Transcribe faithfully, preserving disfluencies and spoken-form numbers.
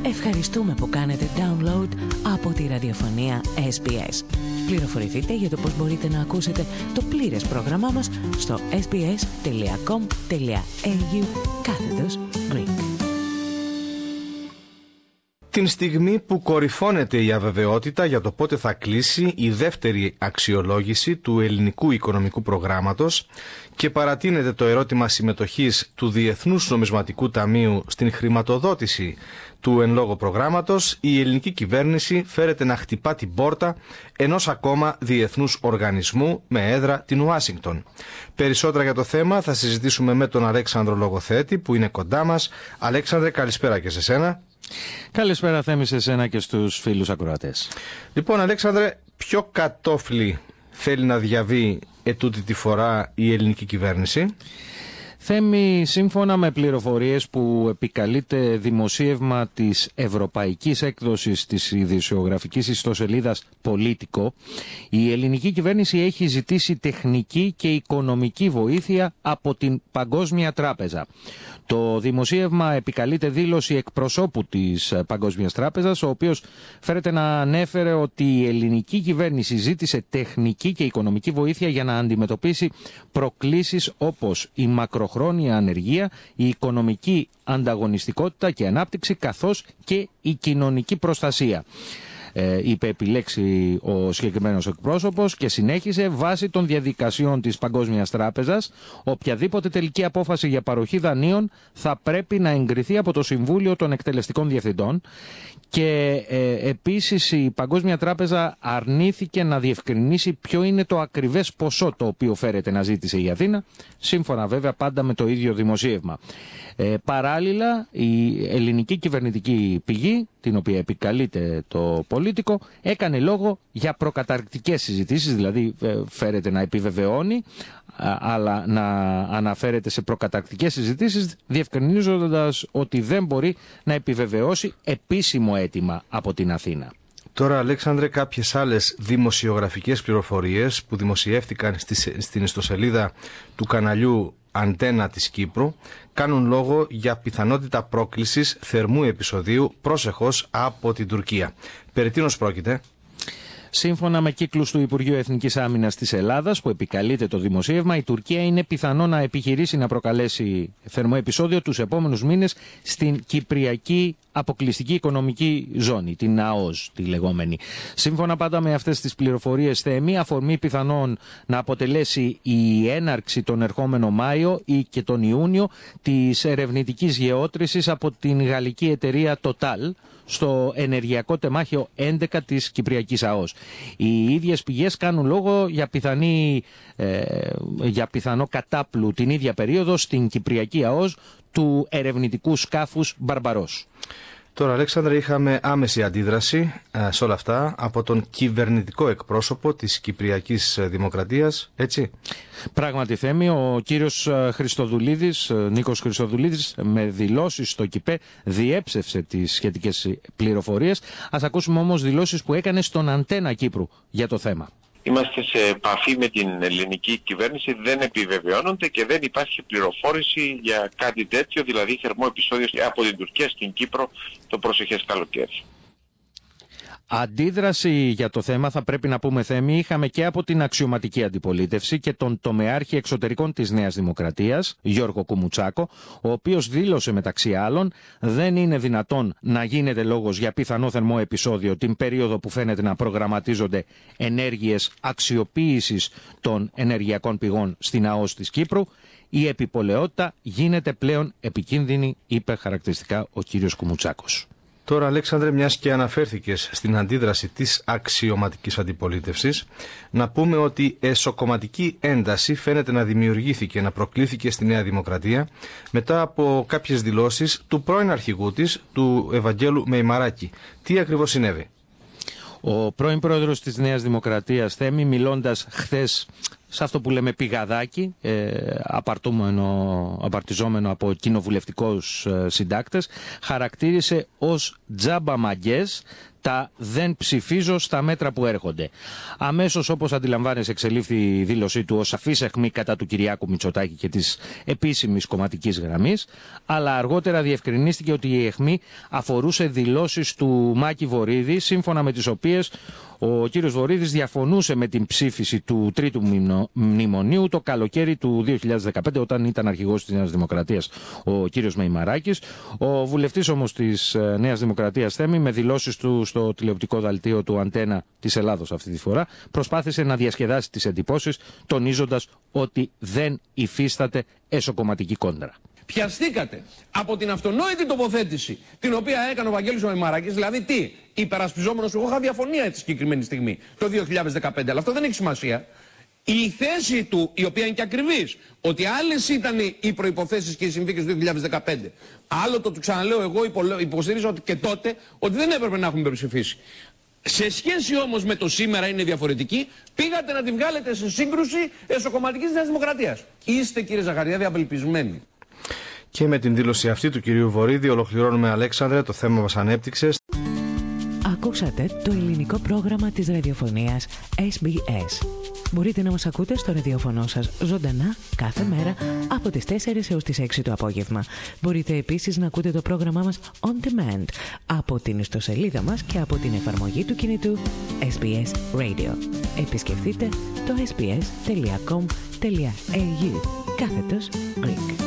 Ευχαριστούμε που κάνετε download από τη ραδιοφωνία ες μπι ες. Πληροφορηθείτε για το πώς μπορείτε να ακούσετε το πλήρες πρόγραμμά μας στο sbs.com.au κάθετος Greek. Την στιγμή που κορυφώνεται η αβεβαιότητα για το πότε θα κλείσει η δεύτερη αξιολόγηση του ελληνικού οικονομικού προγράμματος και παρατείνεται το ερώτημα συμμετοχής του Διεθνούς Νομισματικού Ταμείου στην χρηματοδότηση του εν λόγω προγράμματος, η ελληνική κυβέρνηση φέρεται να χτυπά την πόρτα ενός ακόμα διεθνούς οργανισμού με έδρα την Ουάσιγκτον. Περισσότερα για το θέμα θα συζητήσουμε με τον Αλέξανδρο Λογοθέτη που είναι κοντά μας. Αλέξανδρε, καλησπέρα και σε σένα. Καλησπέρα Θέμη, σε σένα και στους φίλους ακροατές. Λοιπόν, Αλέξανδρε, ποιο κατόφλι θέλει να διαβεί ετούτη τη φορά η ελληνική κυβέρνηση? Θέμη, σύμφωνα με πληροφορίες που επικαλείται δημοσίευμα της ευρωπαϊκής έκδοσης της ειδησιογραφικής ιστοσελίδας Πολίτικο, η ελληνική κυβέρνηση έχει ζητήσει τεχνική και οικονομική βοήθεια από την Παγκόσμια Τράπεζα. Το δημοσίευμα επικαλείται δήλωση εκπροσώπου της Παγκόσμιας Τράπεζας, ο οποίος φέρεται να ανέφερε ότι η ελληνική κυβέρνηση ζήτησε τεχνική και οικονομική βοήθεια για να αντιμετωπίσει προκλήσεις όπως η μακροχρόνια ανεργία, η οικονομική ανταγωνιστικότητα και ανάπτυξη, καθώς και η κοινωνική προστασία. Ε, είπε επιλέξει ο συγκεκριμένος εκπρόσωπος και συνέχισε: βάσει των διαδικασιών της Παγκόσμιας Τράπεζας, οποιαδήποτε τελική απόφαση για παροχή δανείων θα πρέπει να εγκριθεί από το Συμβούλιο των Εκτελεστικών Διευθυντών. Και ε, επίσης η Παγκόσμια Τράπεζα αρνήθηκε να διευκρινίσει ποιο είναι το ακριβές ποσό το οποίο φέρεται να ζήτησε η Αθήνα, σύμφωνα βέβαια πάντα με το ίδιο δημοσίευμα. Ε, παράλληλα, η ελληνική κυβερνητική πηγή, την οποία επικαλείται το Πολίτικο, έκανε λόγο για προκαταρκτικές συζητήσεις, δηλαδή ε, φέρεται να επιβεβαιώνει, αλλά να αναφέρεται σε προκαταρκτικές συζητήσεις, διευκρινίζοντας ότι δεν μπορεί να επιβεβαιώσει επίσημο αίτημα από την Αθήνα. Τώρα, Αλέξανδρε, κάποιες άλλες δημοσιογραφικές πληροφορίες που δημοσιεύτηκαν στην ιστοσελίδα του καναλιού Αντένα της Κύπρου κάνουν λόγο για πιθανότητα πρόκλησης θερμού επεισοδίου πρόσεχος από την Τουρκία. Περί τίνος πρόκειται? Σύμφωνα με κύκλους του Υπουργείου Εθνικής Άμυνας της Ελλάδας που επικαλείται το δημοσίευμα, η Τουρκία είναι πιθανό να επιχειρήσει να προκαλέσει θερμό επεισόδιο τους επόμενους μήνες στην Κυπριακή Αποκλειστική Οικονομική Ζώνη, την ΑΟΖ τη λεγόμενη. Σύμφωνα πάντα με αυτές τις πληροφορίες, Θέμη, αφορμή πιθανόν να αποτελέσει η έναρξη τον ερχόμενο Μάιο ή και τον Ιούνιο της ερευνητικής γεώτρησης από την γαλλική εταιρεία Total στο ενεργειακό τεμάχιο έντεκα της Κυπριακής ΑΟΣ. Οι ίδιες πηγές κάνουν λόγο για, πιθανή, ε, για πιθανό κατάπλου την ίδια περίοδο στην Κυπριακή ΑΟΣ του ερευνητικού σκάφους Μπαρμπαρός. Τώρα, Αλέξανδρε, είχαμε άμεση αντίδραση ε, σε όλα αυτά από τον κυβερνητικό εκπρόσωπο της Κυπριακής Δημοκρατίας, έτσι? Πράγματι, Θέμη, ο κύριος Χριστοδουλίδης, Νίκος Χριστοδουλίδης, με δηλώσεις στο ΚΙΠΕ διέψευσε τις σχετικές πληροφορίες. Ας ακούσουμε όμως δηλώσεις που έκανε στον Αντένα Κύπρου για το θέμα. Είμαστε σε επαφή με την ελληνική κυβέρνηση, δεν επιβεβαιώνονται και δεν υπάρχει πληροφόρηση για κάτι τέτοιο, δηλαδή θερμό επεισόδιο από την Τουρκία στην Κύπρο το προσεχές καλοκαίρι. Αντίδραση για το θέμα, θα πρέπει να πούμε, Θέμη, είχαμε και από την αξιωματική αντιπολίτευση και τον τομεάρχη εξωτερικών της Νέας Δημοκρατίας, Γιώργο Κουμουτσάκο, ο οποίος δήλωσε μεταξύ άλλων: δεν είναι δυνατόν να γίνεται λόγος για πιθανό θερμό επεισόδιο την περίοδο που φαίνεται να προγραμματίζονται ενέργειες αξιοποίησης των ενεργειακών πηγών στην ΑΟΣ της Κύπρου. Η επιπολαιότητα γίνεται πλέον επικίνδυνη, είπε χαρακτηριστικά ο κύριος Κουμουτσάκος. Τώρα, Αλέξανδρε, μιας και αναφέρθηκες στην αντίδραση της αξιωματικής αντιπολίτευσης, να πούμε ότι εσωκομματική ένταση φαίνεται να δημιουργήθηκε, να προκλήθηκε στη Νέα Δημοκρατία μετά από κάποιες δηλώσεις του πρώην αρχηγού της, του Ευαγγέλου Μεϊμαράκη. Τι ακριβώς συνέβη? Ο πρώην πρόεδρος της Νέας Δημοκρατίας, Θέμη, μιλώντας χθες σε αυτό που λέμε πηγαδάκι, ε, απαρτιζόμενο από κοινοβουλευτικούς ε, συντάκτες, χαρακτήρισε ως τζάμπα μαγκές τα δεν ψηφίζω στα μέτρα που έρχονται. Αμέσως, όπως αντιλαμβάνεσαι, εξελίφθη η δήλωσή του ως σαφής αιχμή κατά του Κυριάκου Μητσοτάκη και της επίσημης κομματικής γραμμής, αλλά αργότερα διευκρινίστηκε ότι η αιχμή αφορούσε δηλώσεις του Μάκη Βορίδη, σύμφωνα με τις οποίες ο κύριος Βορίδης διαφωνούσε με την ψήφιση του τρίτου μνημονίου το καλοκαίρι του δύο χιλιάδες δεκαπέντε, όταν ήταν αρχηγός της Νέας Δημοκρατίας ο κύριος Μεϊμαράκης. Ο βουλευτής όμως της Νέας Δημοκρατίας, Θέμη, με δηλώσεις του στο τηλεοπτικό δελτίο του Αντένα της Ελλάδος αυτή τη φορά, προσπάθησε να διασκεδάσει τις εντυπώσεις, τονίζοντας ότι δεν υφίσταται εσωκομματική κόντρα. Πιαστήκατε από την αυτονόητη τοποθέτηση την οποία έκανε ο Βαγγέλης ο Μεϊμαράκης, δηλαδή τι, υπερασπιζόμενος, εγώ είχα διαφωνία τη συγκεκριμένη στιγμή το δύο χιλιάδες δεκαπέντε, αλλά αυτό δεν έχει σημασία. Η θέση του, η οποία είναι και ακριβής, ότι άλλες ήταν οι προϋποθέσεις και οι συνθήκες του δύο χιλιάδες δεκαπέντε. Άλλο το του ξαναλέω, εγώ υποστηρίζω ότι και τότε ότι δεν έπρεπε να έχουμε υπερψηφίσει. Σε σχέση όμως με το σήμερα είναι διαφορετική, πήγατε να τη βγάλετε σε σύγκρουση εσωκομματικής Νέας Δημοκρατίας. Είστε, κύριε Ζαχαριάδη, απελπισμένοι. Και με την δήλωση αυτή του κυρίου Βορίδη ολοκληρώνουμε, Αλέξανδρε, το θέμα μας ανέπτυξες. Ακούσατε το ελληνικό πρόγραμμα της ραδιοφωνίας ες μπι ες. Μπορείτε να μας ακούτε στο ραδιοφωνό σας ζωντανά κάθε μέρα από τις τέσσερις έως τις έξι το απόγευμα. Μπορείτε επίσης να ακούτε το πρόγραμμά μας on demand από την ιστοσελίδα μας και από την εφαρμογή του κινητού ες μπι ες Radio. Επισκεφτείτε το ες μπι ες τελεία κομ τελεία έι γιου κάθετος Greek.